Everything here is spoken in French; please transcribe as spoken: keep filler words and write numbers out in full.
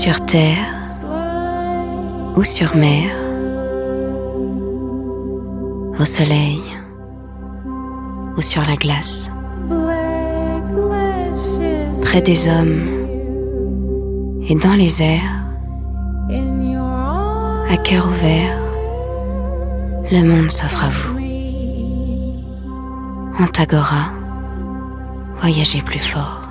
Sur terre ou sur mer, au soleil ou sur la glace, près des hommes et dans les airs, à cœur ouvert, le monde s'offre à vous. Anthagora, voyagez plus fort.